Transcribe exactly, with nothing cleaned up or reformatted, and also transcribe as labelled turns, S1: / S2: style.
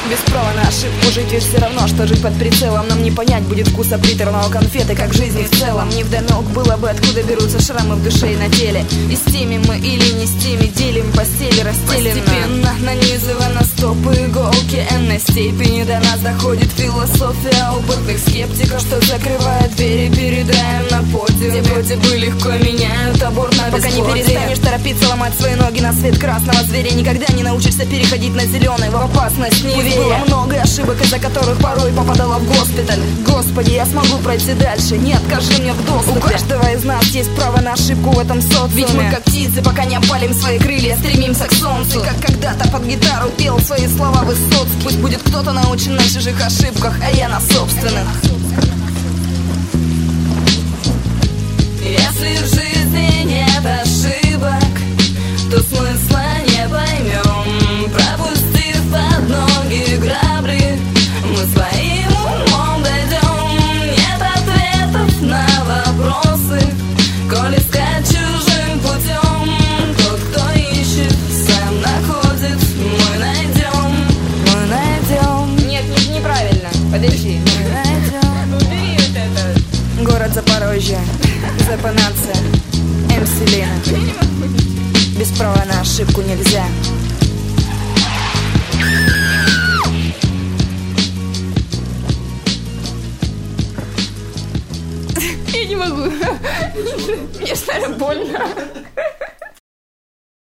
S1: Без права на ошибку жить ведь все равно, что жить под прицелом. Нам не понять будет вкуса приторного конфеты, как жизни в целом. Невдомек было бы, откуда берутся шрамы в душе и на теле. И с теми мы или не с теми делим постели расстеленно. Постепенно нанизывая на стопы иголки энной степени до нас доходит философия опытных скептиков, что закрывает двери перед раем на подиум, где вроде бы легко меняют аборт на бесплодие. Пока не перестанешь торопиться ломать свои ноги на свет красного зверя, никогда не научишься переходить на зеленый, в опасность не веря. Было много ошибок, из-за которых порой попадала в госпиталь. Господи, я смогу пройти дальше, не откажи мне в доступе. У каждого из нас есть право на ошибку в этом социуме. Ведь мы как птицы, пока не опалим свои крылья, стремимся к солнцу. Как когда-то под гитару пел свои слова высоцкий. Пусть будет кто-то научен на чужих ошибках, а я на собственных. Если в жизни нет ошибок, то смысла не поймем. Пропустив под ноги грабли, мы своим умом дойдем. Нет ответов на вопросы, коль искать чужим путем. Тот, кто ищет, сам находит. Мы найдем, мы найдем. Нет, не, неправильно, подожди. Мы найдем. Убери вот это. Город Запорожье, Запанация, эм си Лена. Без права на ошибку нельзя. Я не могу. Мне, наверное, больно.